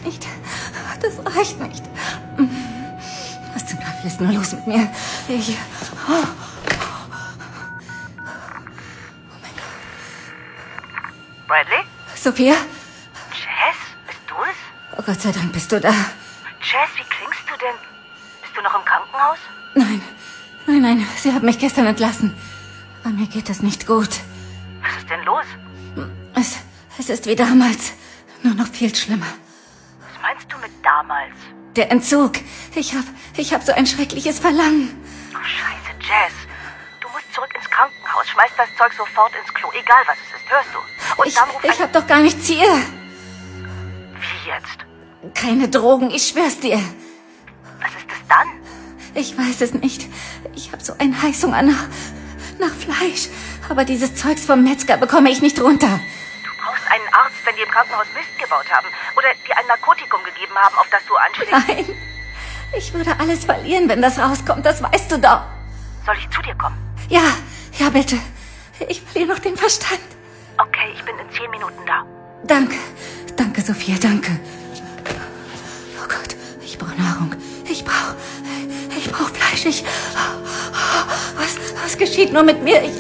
nicht. Das reicht nicht. Was zum Teufel ist nur los mit mir? Oh mein Gott. Bradley? Sophia? Jazz? Bist du es? Oh Gott sei Dank bist du da. Jazz, wie klingst du denn? Bist du noch im Krankenhaus? Nein, sie haben mich gestern entlassen. Aber mir geht es nicht gut. Was ist denn los? Es ist wie damals, nur noch viel schlimmer. Was meinst du mit damals? Der Entzug. Ich hab so ein schreckliches Verlangen. Oh, scheiße, Jazz. Du musst zurück ins Krankenhaus. Schmeiß das Zeug sofort ins Klo, egal was es ist, hörst du? Und dann ruf ich hab doch gar nichts hier. Wie jetzt? Keine Drogen, ich schwör's dir. Was ist es dann? Ich weiß es nicht. Ich hab so einen Heißhunger nach Fleisch. Aber dieses Zeugs vom Metzger bekomme ich nicht runter. Du brauchst einen Arzt, wenn die im Krankenhaus Mist gebaut haben. Oder dir ein Narkotikum gegeben haben, auf das du anschlägst. Nein, ich würde alles verlieren, wenn das rauskommt. Das weißt du doch. Soll ich zu dir kommen? Ja, bitte. Ich verliere noch den Verstand. Okay, ich bin in 10 Minuten da. Danke, Sophia, danke. Oh Gott, ich brauche Nahrung. Ich brauche Fleisch. Was geschieht nur mit mir?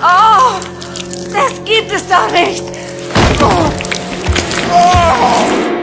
Das gibt es doch nicht. Oh.